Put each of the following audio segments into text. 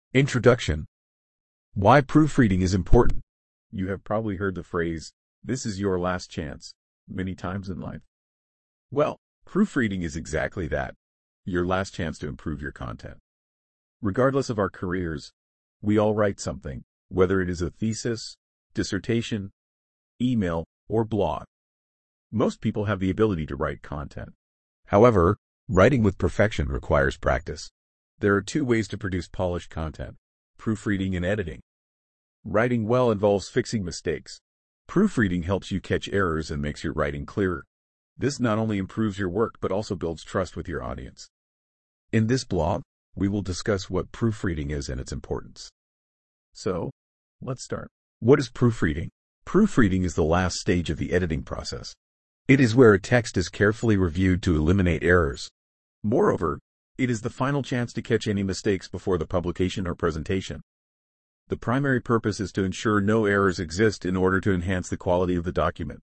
Introduction. Why proofreading is important. You have probably heard the phrase, "This is your last chance," many times in life. Well, proofreading is exactly that, your last chance to improve your content. Regardless of our careers, we all write something, whether it is a thesis, dissertation, email, or blog. Most people have the ability to write content. However, writing with perfection requires practice. There are two ways to produce polished content: proofreading and editing. Writing well involves fixing mistakes. Proofreading helps you catch errors and makes your writing clearer. This not only improves your work but also builds trust with your audience. In this blog, we will discuss what proofreading is and its importance. So, let's start. What is proofreading? Proofreading is the last stage of the editing process. It is where a text is carefully reviewed to eliminate errors. Moreover, it is the final chance to catch any mistakes before the publication or presentation. The primary purpose is to ensure no errors exist in order to enhance the quality of the document.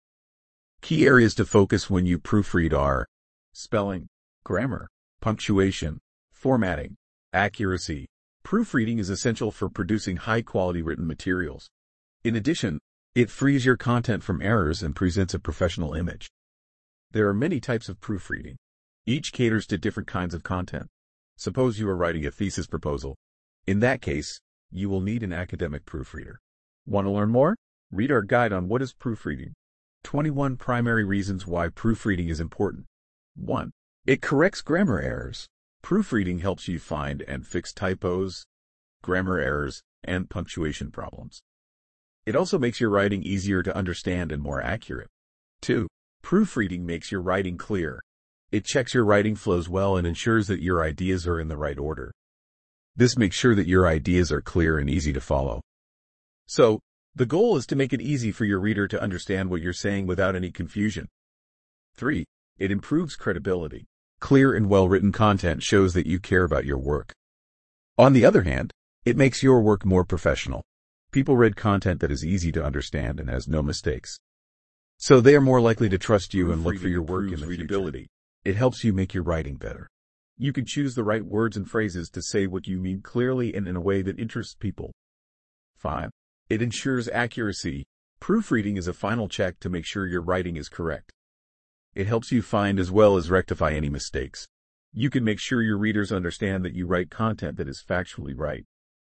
Key areas to focus when you proofread are spelling, grammar, punctuation, formatting, accuracy. Proofreading is essential for producing high-quality written materials. In addition, it frees your content from errors and presents a professional image. There are many types of proofreading. Each caters to different kinds of content. Suppose you are writing a thesis proposal. In that case, you will need an academic proofreader. Want to learn more? Read our guide on what is proofreading. 21 primary reasons why proofreading is important. 1. It corrects grammar errors. Proofreading helps you find and fix typos, grammar errors, and punctuation problems. It also makes your writing easier to understand and more accurate. 2. Proofreading makes your writing clear. It checks your writing flows well and ensures that your ideas are in the right order. This makes sure that your ideas are clear and easy to follow. So, the goal is to make it easy for your reader to understand what you're saying without any confusion. 3. It improves credibility. Clear and well-written content shows that you care about your work. On the other hand, it makes your work more professional. People read content that is easy to understand and has no mistakes. So they are more likely to trust you and look for your work in the future. It helps you make your writing better. You can choose the right words and phrases to say what you mean clearly and in a way that interests people. 5. It ensures accuracy. Proofreading is a final check to make sure your writing is correct. It helps you find as well as rectify any mistakes. You can make sure your readers understand that you write content that is factually right.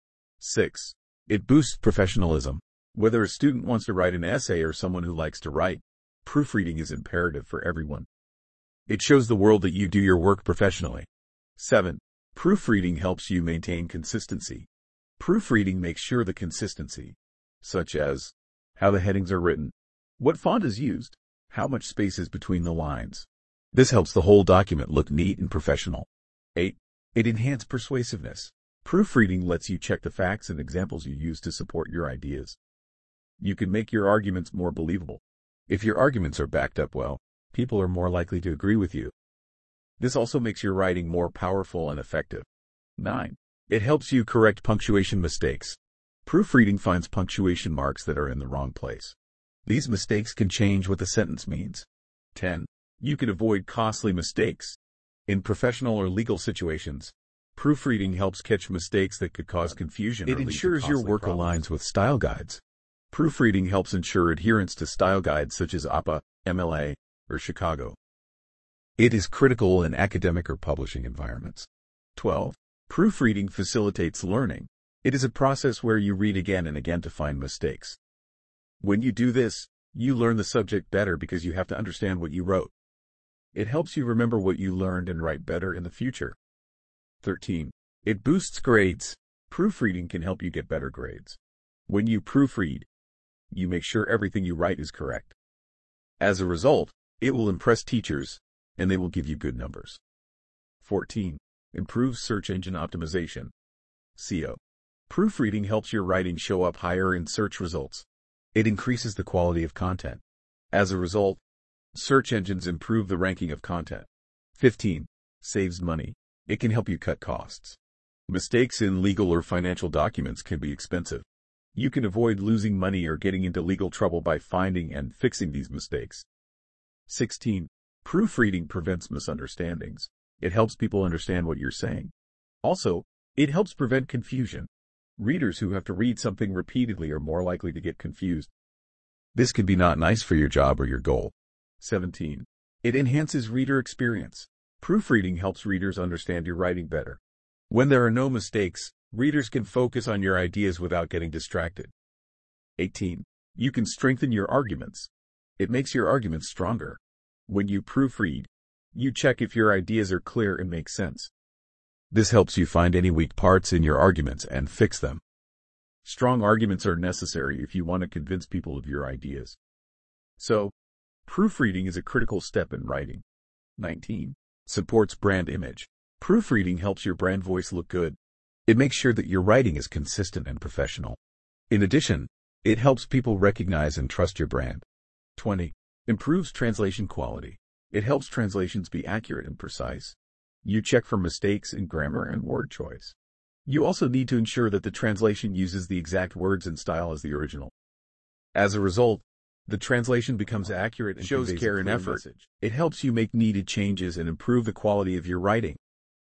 6. It boosts professionalism. Whether a student wants to write an essay or someone who likes to write, proofreading is imperative for everyone. It shows the world that you do your work professionally. 7. Proofreading helps you maintain consistency. Proofreading makes sure the consistency, such as how the headings are written, what font is used, how much space is between the lines. This helps the whole document look neat and professional. 8. It enhances persuasiveness. Proofreading lets you check the facts and examples you use to support your ideas. You can make your arguments more believable. If your arguments are backed up well, people are more likely to agree with you. This also makes your writing more powerful and effective. 9. It helps you correct punctuation mistakes. Proofreading finds punctuation marks that are in the wrong place. These mistakes can change what the sentence means. 10. You can avoid costly mistakes. In professional or legal situations, proofreading helps catch mistakes that could cause confusion. It ensures your work aligns with style guides. Proofreading helps ensure adherence to style guides such as APA, MLA, or Chicago. It is critical in academic or publishing environments. 12. Proofreading facilitates learning. It is a process where you read again and again to find mistakes. When you do this, you learn the subject better because you have to understand what you wrote. It helps you remember what you learned and write better in the future. 13. It boosts grades. Proofreading can help you get better grades. When you proofread, you make sure everything you write is correct. As a result, it will impress teachers, and they will give you good numbers. 14. Improves search engine optimization. SEO. Proofreading helps your writing show up higher in search results. It increases the quality of content. As a result, search engines improve the ranking of content. 15. Saves money. It can help you cut costs. Mistakes in legal or financial documents can be expensive. You can avoid losing money or getting into legal trouble by finding and fixing these mistakes. 16. Proofreading prevents misunderstandings. It helps people understand what you're saying. Also, it helps prevent confusion. Readers who have to read something repeatedly are more likely to get confused. This could be not nice for your job or your goal. 17. It enhances reader experience. Proofreading helps readers understand your writing better. When there are no mistakes, readers can focus on your ideas without getting distracted. 18. You can strengthen your arguments. It makes your arguments stronger. When you proofread, you check if your ideas are clear and make sense. This helps you find any weak parts in your arguments and fix them. Strong arguments are necessary if you want to convince people of your ideas. So, proofreading is a critical step in writing. 19. Supports brand image. Proofreading helps your brand voice look good. It makes sure that your writing is consistent and professional. In addition, it helps people recognize and trust your brand. 20. Improves translation quality. It helps translations be accurate and precise. You check for mistakes in grammar and word choice. You also need to ensure that the translation uses the exact words and style as the original. As a result, the translation becomes accurate and shows care and effort. It helps you make needed changes and improve the quality of your writing.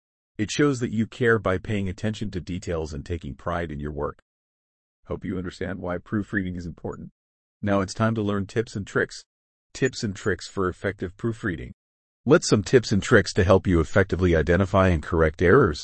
It shows that you care by paying attention to details and taking pride in your work. Hope you understand why proofreading is important. Now it's time to learn tips and tricks. Tips and tricks for effective proofreading. Let's some tips and tricks to help you effectively identify and correct errors.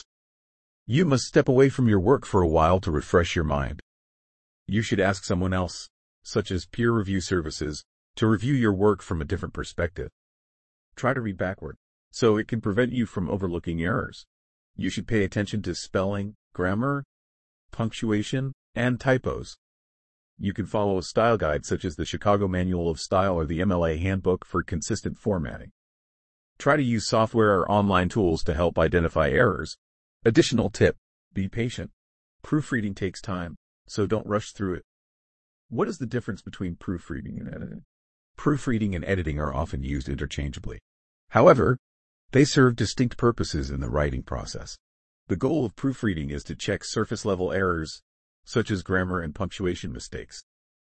You must step away from your work for a while to refresh your mind. You should ask someone else, such as peer review services, to review your work from a different perspective. Try to read backward, so it can prevent you from overlooking errors. You should pay attention to spelling, grammar, punctuation, and typos. You can follow a style guide such as the Chicago Manual of Style or the MLA Handbook for consistent formatting. Try to use software or online tools to help identify errors. Additional tip: be patient. Proofreading takes time, so don't rush through it. What is the difference between proofreading and editing? Proofreading and editing are often used interchangeably. However, they serve distinct purposes in the writing process. The goal of proofreading is to check surface-level errors, such as grammar and punctuation mistakes.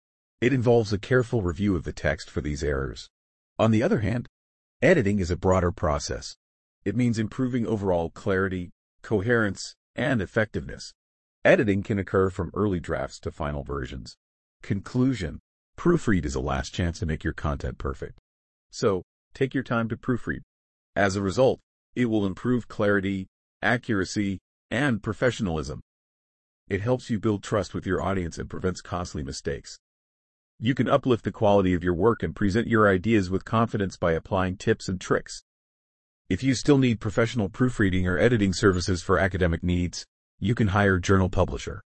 It involves a careful review of the text for these errors. On the other hand, editing is a broader process. It means improving overall clarity, coherence, and effectiveness. Editing can occur from early drafts to final versions. Conclusion: proofread is a last chance to make your content perfect. So, take your time to proofread. As a result, it will improve clarity, accuracy, and professionalism. It helps you build trust with your audience and prevents costly mistakes. You can uplift the quality of your work and present your ideas with confidence by applying tips and tricks. If you still need professional proofreading or editing services for academic needs, you can hire Journal Publisher.